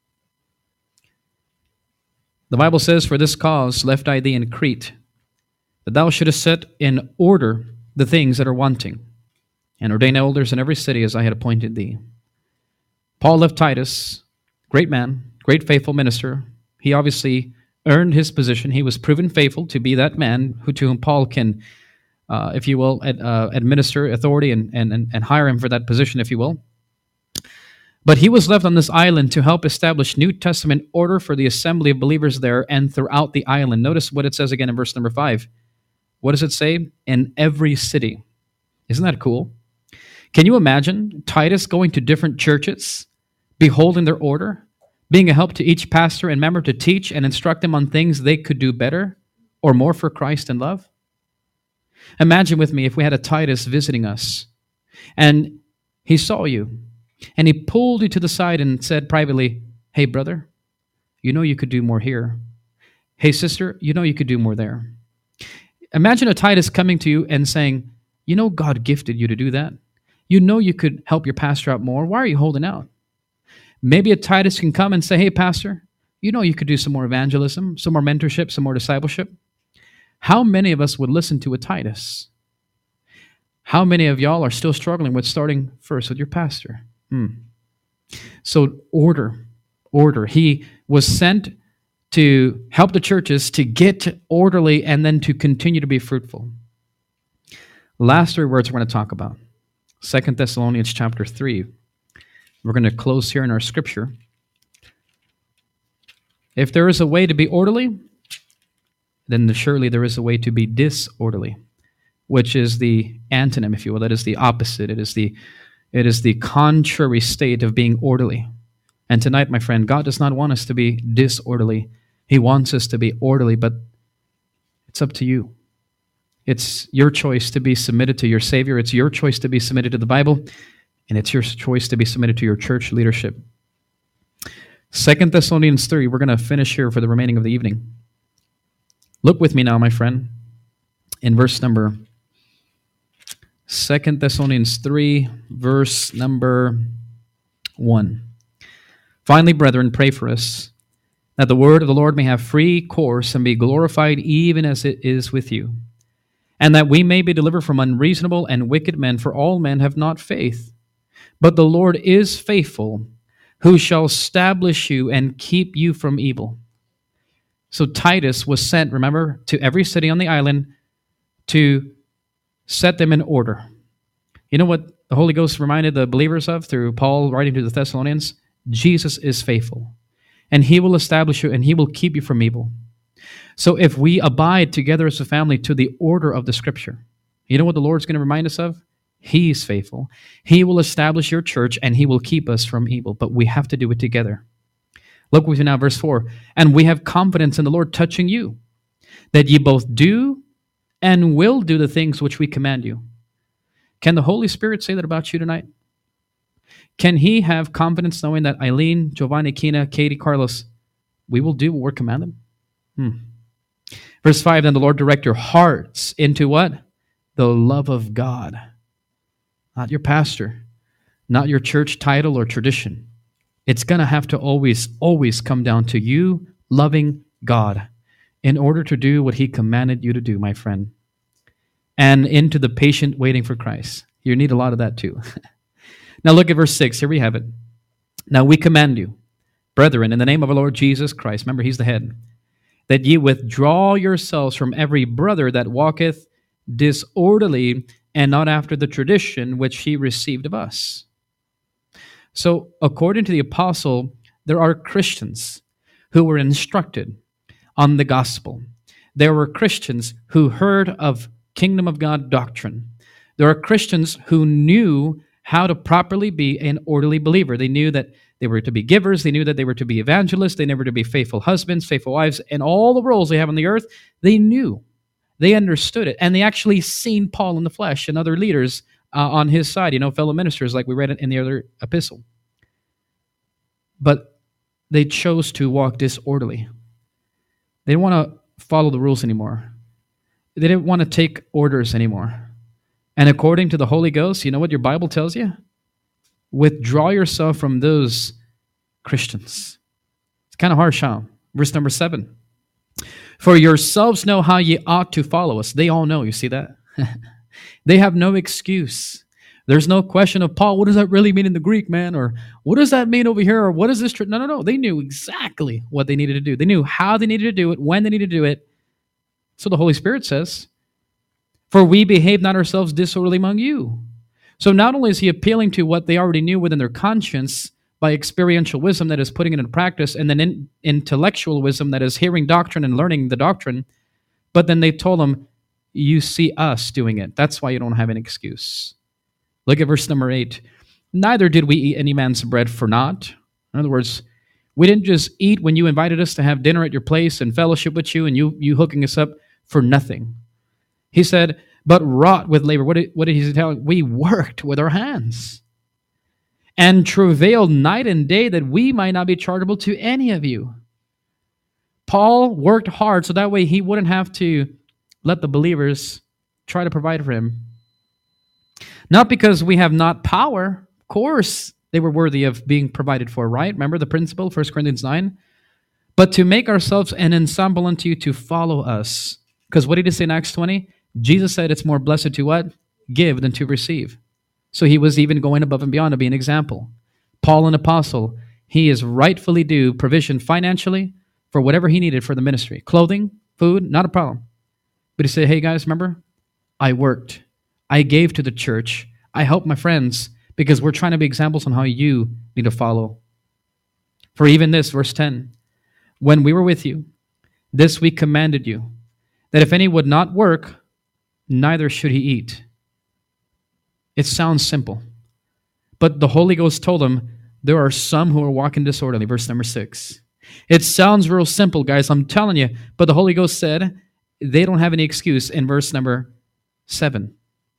S1: The Bible says, for this cause left I thee in Crete, that thou shouldest set in order the things that are wanting, and ordain elders in every city as I had appointed thee. Paul left Titus, great man, great faithful minister. He obviously earned his position. He was proven faithful to be that man who to whom Paul can, uh, if you will, ad, uh, administer authority and, and, and hire him for that position, if you will. But he was left on this island to help establish New Testament order for the assembly of believers there and throughout the island. Notice what it says again in verse number five. What does it say? In every city. Isn't that cool? Can you imagine Titus going to different churches, beholding their order, being a help to each pastor and member to teach and instruct them on things they could do better or more for Christ and love? Imagine with me if we had a Titus visiting us and he saw you and he pulled you to the side and said privately, hey, brother, you know you could do more here. Hey, sister, you know you could do more there. Imagine a Titus coming to you and saying, you know God gifted you to do that. You know you could help your pastor out more. Why are you holding out? Maybe a Titus can come and say, hey, pastor, you know you could do some more evangelism, some more mentorship, some more discipleship. How many of us would listen to a Titus? How many of y'all are still struggling with starting first with your pastor? Hmm. So order, order. He was sent to help the churches to get orderly and then to continue to be fruitful. Last three words we're going to talk about. Second Thessalonians chapter three. We're going to close here in our scripture. If there is a way to be orderly, then surely there is a way to be disorderly, which is the antonym, if you will. That is the opposite. It is the, it is the contrary state of being orderly. And tonight, my friend, God does not want us to be disorderly. He wants us to be orderly, but it's up to you. It's your choice to be submitted to your Savior. It's your choice to be submitted to the Bible, and it's your choice to be submitted to your church leadership. Second Thessalonians three, we're going to finish here for the remaining of the evening. Look with me now, my friend, in verse number Second Thessalonians three, verse number one. Finally, brethren, pray for us, that the word of the Lord may have free course and be glorified even as it is with you, and that we may be delivered from unreasonable and wicked men, for all men have not faith. But the Lord is faithful, who shall establish you and keep you from evil. So Titus was sent, remember, to every city on the island to set them in order. You know what the Holy Ghost reminded the believers of through Paul writing to the Thessalonians? Jesus is faithful. and he will establish you and he will keep you from evil. So if we abide together as a family to the order of the scripture, you know what the Lord's going to remind us of? He's faithful. He will establish your church and he will keep us from evil, but we have to do it together. Look with me now, verse four. And we have confidence in the Lord touching you, that ye both do and will do the things which we command you. Can the Holy Spirit say that about you tonight? Can he have confidence knowing that Eileen, Giovanni, Kina, Katie, Carlos, we will do what we're commanded? Hmm. Verse five, then the Lord direct your hearts into what? The love of God. Not your pastor, not your church title or tradition. It's going to have to always, always come down to you loving God in order to do what he commanded you to do, my friend. And into the patient waiting for Christ. You need a lot of that too. Now look at verse six. Here we have it. Now we command you, brethren, in the name of our Lord Jesus Christ, remember he's the head, that ye withdraw yourselves from every brother that walketh disorderly and not after the tradition which he received of us. So according to the apostle, there are Christians who were instructed on the gospel. There were Christians who heard of kingdom of God doctrine. There are Christians who knew how to properly be an orderly believer. They knew that they were to be givers. They knew that they were to be evangelists. They were to be faithful husbands, faithful wives, and all the roles they have on the earth. They knew. They understood it. And they actually seen Paul in the flesh and other leaders uh, on his side, you know, fellow ministers, like we read it in the other epistle. But they chose to walk disorderly. They didn't want to follow the rules anymore. They didn't want to take orders anymore. And according to the Holy Ghost, you know what your Bible tells you? Withdraw yourself from those Christians. It's kind of harsh, huh? Verse number seven. For yourselves know how ye ought to follow us. They all know, you see that? They have no excuse. There's no question of, Paul, what does that really mean in the Greek, man? Or what does that mean over here? Or what is this? Tr-? No, no, no. They knew exactly what they needed to do. They knew how they needed to do it, when they needed to do it. So the Holy Spirit says, for we behave not ourselves disorderly among you. So not only is he appealing to what they already knew within their conscience by experiential wisdom that is putting it into practice, and then in, intellectual wisdom that is hearing doctrine and learning the doctrine, but then they told them, you see us doing it. That's why you don't have an excuse. Look at verse number eight. Neither did we eat any man's bread for naught. In other words, we didn't just eat when you invited us to have dinner at your place and fellowship with you and you, you hooking us up for nothing. He said, but wrought with labor. What did, what did he tell? We worked with our hands and travailed night and day that we might not be chargeable to any of you. Paul worked hard so that way he wouldn't have to let the believers try to provide for him. Not because we have not power. Of course, they were worthy of being provided for, right? Remember the principle, First Corinthians nine? But to make ourselves an ensemble unto you to follow us. Because what did he say in Acts twenty? Jesus said it's more blessed to what? Give than to receive. So he was even going above and beyond to be an example. Paul, an apostle, he is rightfully due provision financially for whatever he needed for the ministry. Clothing, food, not a problem. But he said, hey guys, remember? I worked. I gave to the church. I helped my friends because we're trying to be examples on how you need to follow. For even this, verse ten, when we were with you, this we commanded you, that if any would not work, neither should he eat. It sounds simple. But the Holy Ghost told them, there are some who are walking disorderly. Verse number six. It sounds real simple, guys. I'm telling you. But the Holy Ghost said, they don't have any excuse in verse number seven.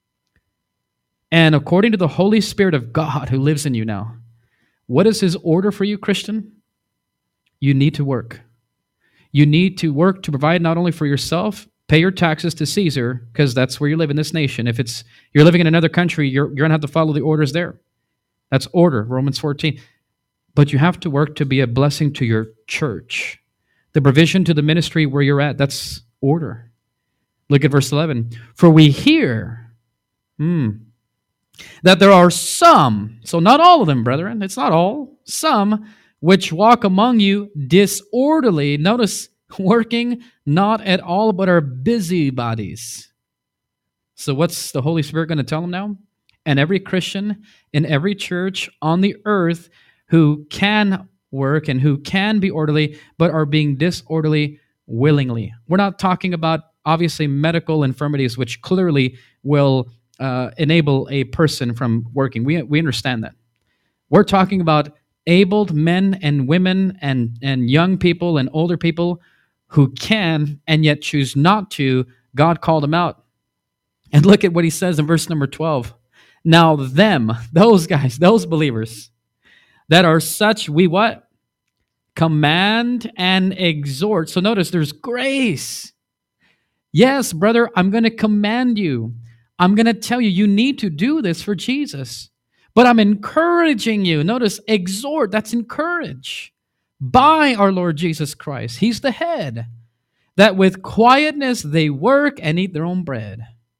S1: And according to the Holy Spirit of God who lives in you now, what is his order for you, Christian? You need to work. You need to work to provide not only for yourself, pay your taxes to Caesar, because that's where you live in this nation. If it's you're living in another country, you're, you're going to have to follow the orders there. That's order, Romans fourteen. But you have to work to be a blessing to your church. The provision to the ministry where you're at, that's order. Look at verse eleven. For we hear hmm, that there are some, so not all of them, brethren, it's not all, some which walk among you disorderly. Notice, working not at all, but are busybodies. So what's the Holy Spirit going to tell them now? And every Christian in every church on the earth who can work and who can be orderly but are being disorderly willingly. We're not talking about obviously medical infirmities, which clearly will uh, enable a person from working. We, we understand that. We're talking about abled men and women and, and young people and older people who can and yet choose not to. God called them out. And look at what he says in verse number twelve. Now them, those guys, those believers that are such, we what? Command and exhort. So notice there's grace. Yes, brother, I'm going to command you. I'm going to tell you, you need to do this for Jesus. But I'm encouraging you. Notice, exhort, that's encourage. By our Lord Jesus Christ. He's the head. That with quietness they work and eat their own bread.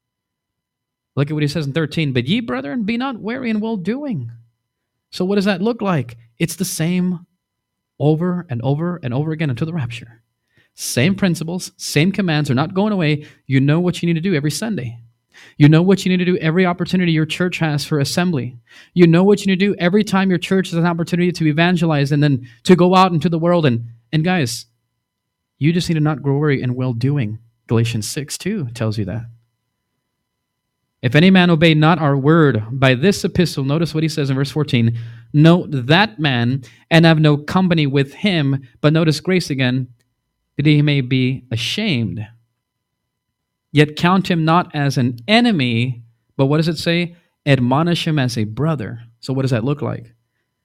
S1: Look at what he says in thirteen. But ye, brethren, be not weary in well-doing. So what does that look like? It's the same over and over and over again until the rapture. Same principles, same commands are not going away. You know what you need to do every Sunday. You know what you need to do every opportunity your church has for assembly. You know what you need to do every time your church has an opportunity to evangelize and then to go out into the world. And, and guys, you just need to not grow weary in well-doing. Galatians six two tells you that. If any man obey not our word by this epistle, notice what he says in verse fourteen, note that man and have no company with him, but notice grace again, that he may be ashamed. Yet count him not as an enemy, but what does it say? Admonish him as a brother. So what does that look like?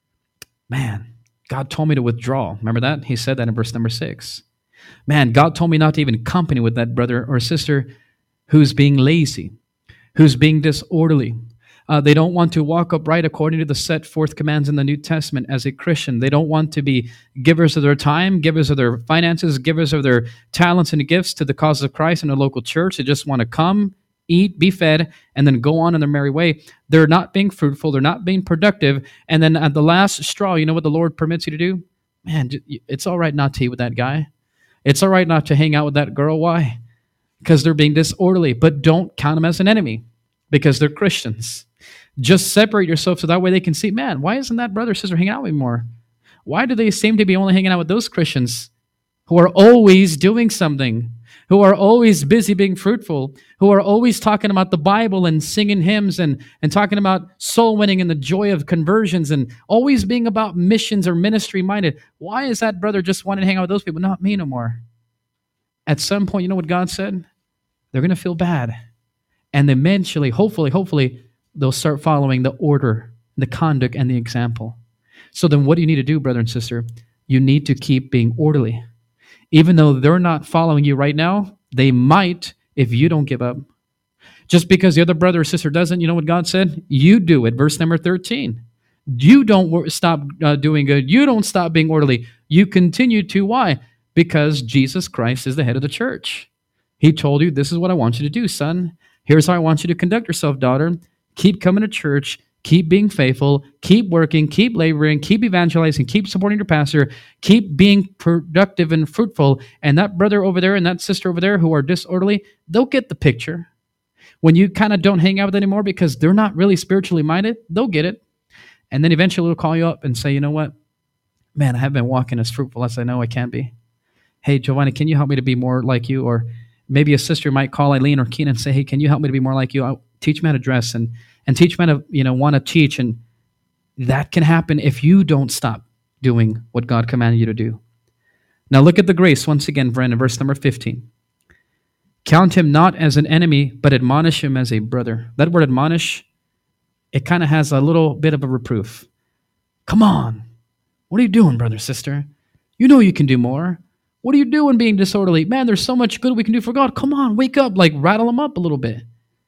S1: Man, God told me to withdraw. Remember that? He said that in verse number six. Man, God told me not to even company with that brother or sister who's being lazy, who's being disorderly. Uh, they don't want to walk upright according to the set forth commands in the New Testament as a Christian. They don't want to be givers of their time, givers of their finances, givers of their talents and gifts to the cause of Christ in a local church. They just want to come, eat, be fed, and then go on in their merry way. They're not being fruitful. They're not being productive. And then at the last straw, you know what the Lord permits you to do? Man, it's all right not to eat with that guy. It's all right not to hang out with that girl. Why? Because they're being disorderly. But don't count them as an enemy because they're Christians. Just separate yourself so that way they can see, man, why isn't that brother or sister hanging out with me more? Why do they seem to be only hanging out with those Christians who are always doing something, who are always busy being fruitful, who are always talking about the Bible and singing hymns and, and talking about soul winning and the joy of conversions and always being about missions or ministry minded? Why is that brother just wanting to hang out with those people, not me no more? At some point, you know what God said? They're going to feel bad. And eventually, hopefully, hopefully, they'll start following the order, the conduct, and the example. So then what do you need to do, brother and sister? You need to keep being orderly. Even though they're not following you right now, they might if you don't give up. Just because the other brother or sister doesn't, you know what God said? You do it. Verse number thirteen. You don't wor- stop uh, doing good. You don't stop being orderly. You continue to. Why? Because Jesus Christ is the head of the church. He told you, this is what I want you to do, son. Here's how I want you to conduct yourself, daughter. Keep coming to church, keep being faithful, keep working, keep laboring, keep evangelizing, keep supporting your pastor, keep being productive and fruitful. And that brother over there and that sister over there who are disorderly, they'll get the picture. When you kind of don't hang out with them anymore because they're not really spiritually minded, they'll get it. And then eventually they'll call you up and say, you know what? Man, I haven't been walking as fruitful as I know I can be. Hey, Giovanni, can you help me to be more like you? Or maybe a sister might call Eileen or Keenan and say, hey, can you help me to be more like you? I'll teach me how to dress and, and teach me how to, you know, want to teach. And that can happen if you don't stop doing what God commanded you to do. Now look at the grace once again, friend, in verse number fifteen. Count him not as an enemy, but admonish him as a brother. That word admonish, it kind of has a little bit of a reproof. Come on. What are you doing, brother, sister? You know you can do more. What are you doing being disorderly? Man, there's so much good we can do for God. Come on, wake up, like rattle them up a little bit.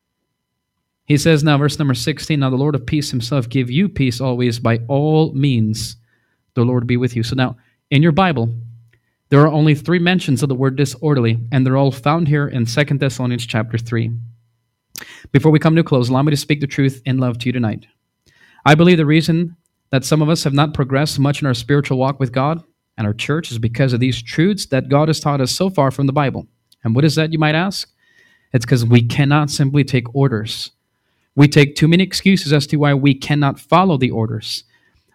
S1: He says now, verse number sixteen, now the Lord of peace himself give you peace always by all means. The Lord be with you. So now, in your Bible, there are only three mentions of the word disorderly, and they're all found here in Second Thessalonians chapter three. Before we come to a close, allow me to speak the truth in love to you tonight. I believe the reason that some of us have not progressed much in our spiritual walk with God and our church is because of these truths that God has taught us so far from the Bible. And what is that, you might ask? It's because we cannot simply take orders. We take too many excuses as to why we cannot follow the orders.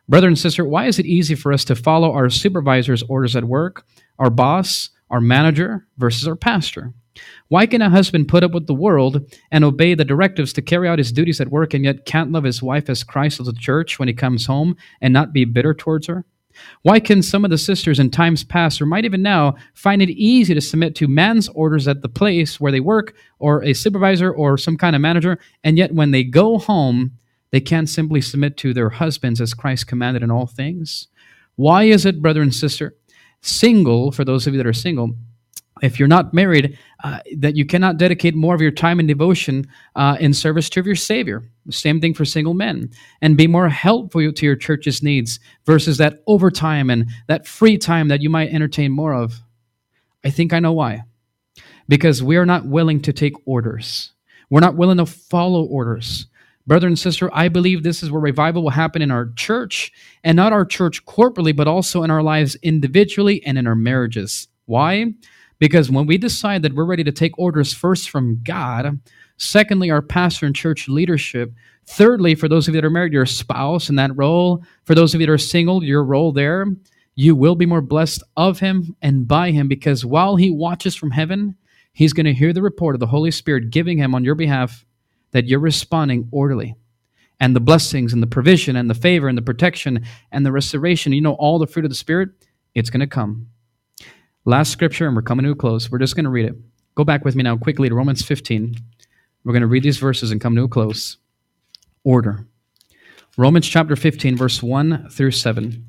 S1: Brother and sister, why is it easy for us to follow our supervisor's orders at work, our boss, our manager, versus our pastor? Why can a husband put up with the world and obey the directives to carry out his duties at work and yet can't love his wife as Christ loves the church when he comes home and not be bitter towards her? Why can some of the sisters in times past, or might even now, find it easy to submit to man's orders at the place where they work, or a supervisor, or some kind of manager, and yet when they go home, they can't simply submit to their husbands as Christ commanded in all things? Why is it, brother and sister, single, for those of you that are single, if you're not married, uh, that you cannot dedicate more of your time and devotion uh, in service to your Savior? Same thing for single men. And be more helpful to your church's needs versus that overtime and that free time that you might entertain more of. I think I know why. Because we are not willing to take orders. We're not willing to follow orders. Brother and sister, I believe this is where revival will happen in our church, and not our church corporately, but also in our lives individually and in our marriages. Why? Because when we decide that we're ready to take orders first from God, secondly, our pastor and church leadership, thirdly, for those of you that are married, your spouse in that role, for those of you that are single, your role there, you will be more blessed of him and by him, because while he watches from heaven, he's going to hear the report of the Holy Spirit giving him on your behalf that you're responding orderly. And the blessings and the provision and the favor and the protection and the restoration, you know, all the fruit of the Spirit, it's going to come. Last scripture, and we're coming to a close. We're just going to read it. Go back with me now quickly to Romans fifteen. We're going to read these verses and come to a close. Order. Romans chapter fifteen, verse one through seven.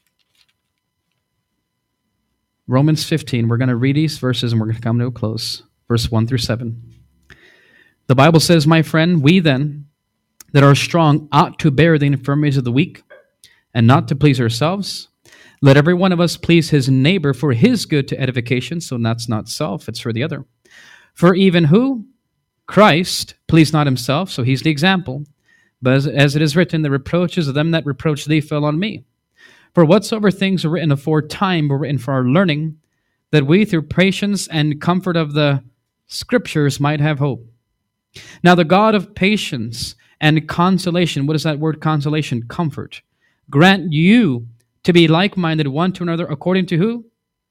S1: Romans fifteen, we're going to read these verses and we're going to come to a close. Verse one through seven. The Bible says, my friend, we then that are strong ought to bear the infirmities of the weak and not to please ourselves. Let every one of us please his neighbor for his good to edification. So that's not self, it's for the other. For even who? Christ pleased not himself, so he's the example. But as, as it is written, the reproaches of them that reproach thee fell on me. For whatsoever things were written aforetime were written for our learning, that we through patience and comfort of the Scriptures might have hope. Now the God of patience and consolation, what is that word consolation? Comfort. Grant you to be like-minded one to another according to who?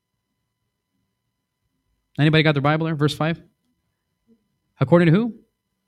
S1: Anybody got their Bible there? Verse five. According to who?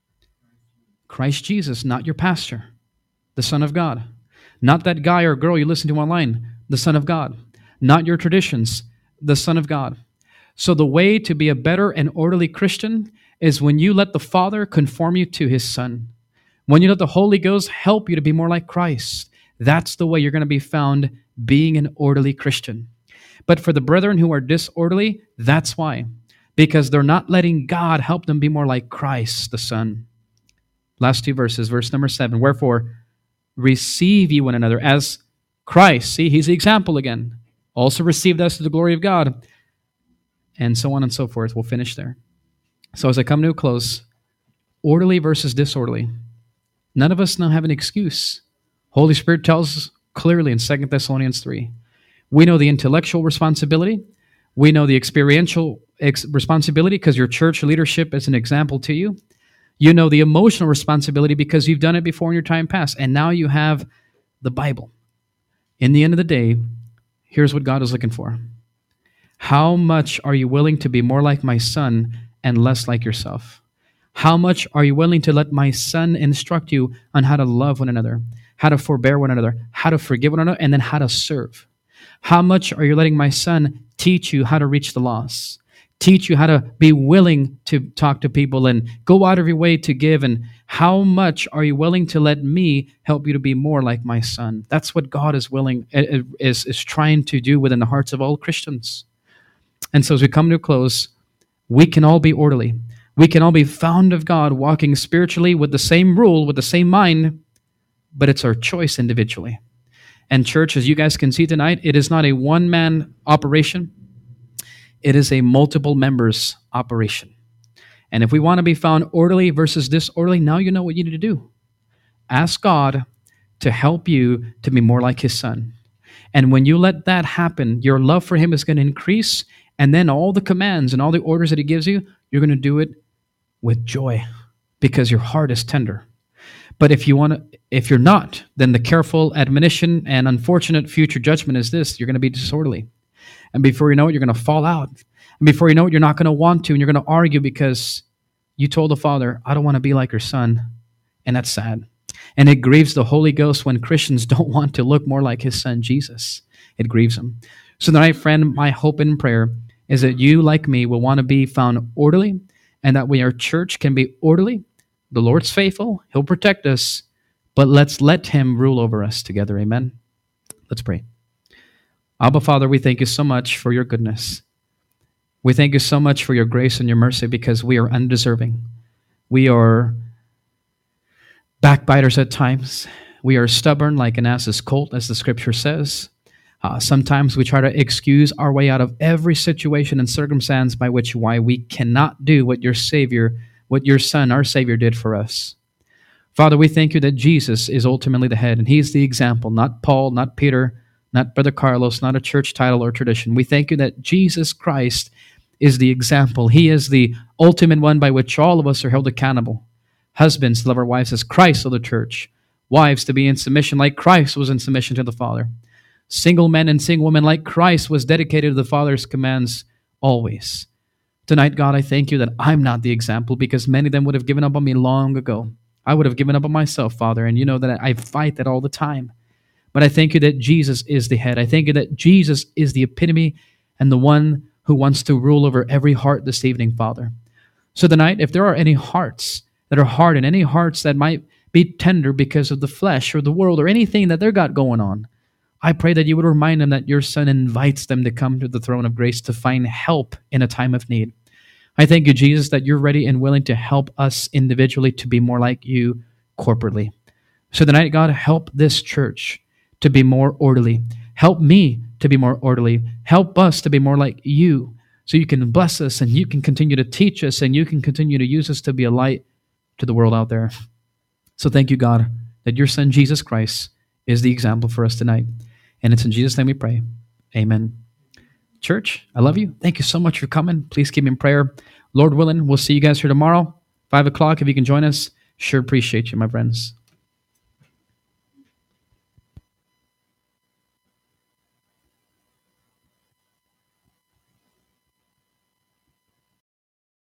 S1: Christ Jesus, not your pastor, the Son of God. Not that guy or girl you listen to online, the Son of God. Not your traditions, the Son of God. So the way to be a better and orderly Christian is when you let the Father conform you to his Son. When you let the Holy Ghost help you to be more like Christ. That's the way you're going to be found being an orderly Christian. But for the brethren who are disorderly, that's why. Because they're not letting God help them be more like Christ, the Son. Last two verses, verse number seven. Wherefore, receive ye one another as Christ. See, he's the example again. Also received us to the glory of God. And so on and so forth. We'll finish there. So as I come to a close, orderly versus disorderly. None of us now have an excuse. Holy Spirit tells us clearly in Second Thessalonians three. We know the intellectual responsibility. We know the experiential ex- responsibility because your church leadership is an example to you. You know the emotional responsibility because you've done it before in your time past. And now you have the Bible. In the end of the day, here's what God is looking for. How much are you willing to be more like my Son and less like yourself? How much are you willing to let my Son instruct you on how to love one another, how to forbear one another, how to forgive one another, and then how to serve? How much are you letting my Son teach you how to reach the lost, teach you how to be willing to talk to people and go out of your way to give? And how much are you willing to let me help you to be more like my Son? That's what God is willing, is, is trying to do within the hearts of all Christians. And so as we come to a close, we can all be orderly. We can all be found of God, walking spiritually with the same rule, with the same mind, but it's our choice individually. And church, as you guys can see tonight, it is not a one-man operation. It is a multiple members operation. And if we want to be found orderly versus disorderly, now you know what you need to do. Ask God to help you to be more like his Son. And when you let that happen, your love for him is going to increase. And then all the commands and all the orders that he gives you, you're going to do it with joy because your heart is tender. But if you want to, if you're not, then the careful admonition and unfortunate future judgment is this: you're going to be disorderly, and before you know it, you're going to fall out, and before you know it, you're not going to want to, and you're going to argue because you told the Father, "I don't want to be like your Son," and that's sad. And it grieves the Holy Ghost when Christians don't want to look more like His Son Jesus. It grieves Him. So tonight, friend, my hope and prayer is that you, like me, will want to be found orderly, and that we, our church, can be orderly. The Lord's faithful. He'll protect us, but let's let Him rule over us together. Amen. Let's pray. Abba, Father, we thank you so much for your goodness. We thank you so much for your grace and your mercy, because we are undeserving. We are backbiters at times. We are stubborn like an ass's colt, as the scripture says. Uh, sometimes we try to excuse our way out of every situation and circumstance by which why we cannot do what your Savior, what your Son, our Savior, did for us. Father, we thank you that Jesus is ultimately the head, and He's the example, not Paul, not Peter, not Brother Carlos, not a church title or tradition. We thank you that Jesus Christ is the example. He is the ultimate one by which all of us are held accountable. Husbands to love our wives as Christ loved the church. Wives to be in submission like Christ was in submission to the Father. Single men and single women like Christ was dedicated to the Father's commands always. Tonight, God, I thank you that I'm not the example, because many of them would have given up on me long ago. I would have given up on myself, Father, and you know that I fight that all the time. But I thank you that Jesus is the head. I thank you that Jesus is the epitome and the one who wants to rule over every heart this evening, Father. So tonight, if there are any hearts that are hardened, any hearts that might be tender because of the flesh or the world or anything that they've got going on, I pray that you would remind them that your Son invites them to come to the throne of grace to find help in a time of need. I thank you, Jesus, that you're ready and willing to help us individually to be more like you corporately. So tonight, God, help this church to be more orderly. Help me to be more orderly. Help us to be more like you, so you can bless us and you can continue to teach us and you can continue to use us to be a light to the world out there. So thank you, God, that your Son, Jesus Christ, is the example for us tonight. And it's in Jesus' name we pray. Amen. Church, I love you. Thank you so much for coming. Please keep me in prayer. Lord willing, we'll see you guys here tomorrow, five o'clock, if you can join us. Sure appreciate you, my friends.